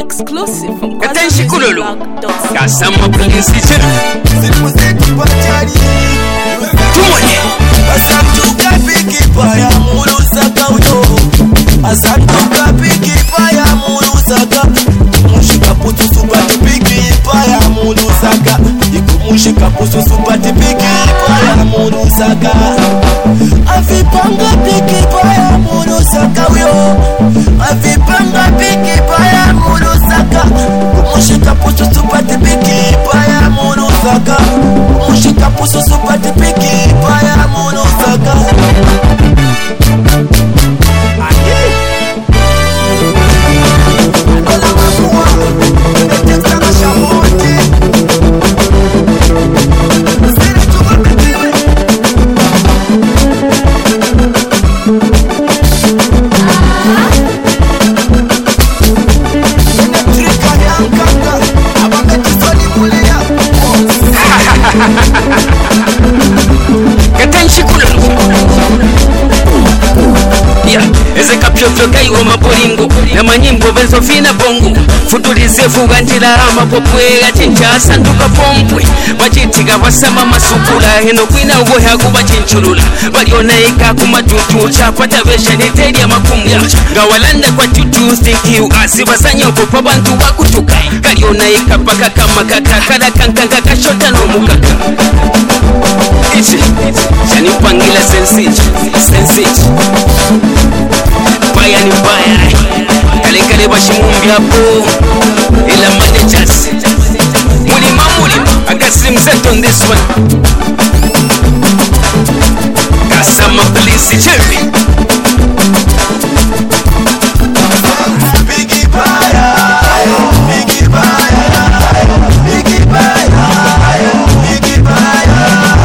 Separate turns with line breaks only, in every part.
Exclusive from
Katenshi Kululu Kasama Prince Tumone
Asantuka piki paya mulusaka uyo Asantuka piki paya mulusaka Mushika putu supati piki paya mulusaka Iku mushika putu supati piki paya mulusaka Avipanga piki paya mulusaka uyo Avipanga piki paya mulusaka Mushika putu supati piki paya mulusaka Mushika putu supati piki paya mulusaka
Katenshi Kululu Eze kapyofyo kaiwo mapolingo na manyimbo benzo fina bongo futulize fuga ntilarama popwega chinchasa nduka pompwe bachitika basama masukula eno kwina ubohagu bachinchulula balionaika kumatutu chakwata besha niteria makumya ngawalanda kwa tutu stikiu asibasanyoko pa bantu bakutuka kalionaika paka kama kakakala kankanga kashota no mukaka ichi chanipangila sensich Baya ni baya Kale bashimumbi hapo Ila mande chasi Mulima I got slim set on this one Kasama Police Cherry
Biggie Baya Biggie Baya Biggie Baya Biggie Baya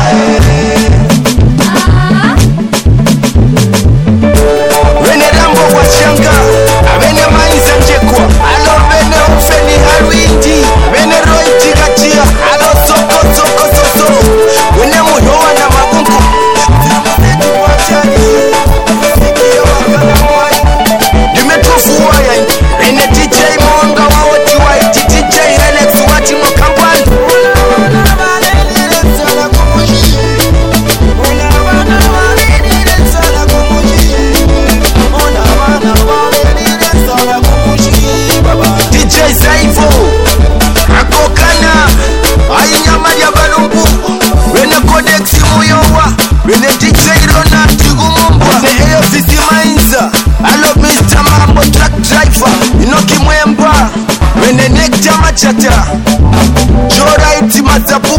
Wene rambo wa shanga Wene maiza njekwa Alo wene ufeni harwindi Wene roi tigachia Alo soko Wene muhoa na magungu Simusetu wachani Sikia wakana mwai Dimetufu waya Wene DJ mwanga wawati waiti DJ Alex wati mokambani DJ Zaivo Akokana Ainyama ya balumbu Wene Codex Muyowa Wene DJ Rona Tigumumbwa Wene AFC Mainza Alo Mr. Mambo Truck Driver Inoki Mwemba Wene Nekta Machata Joraiti Mazapu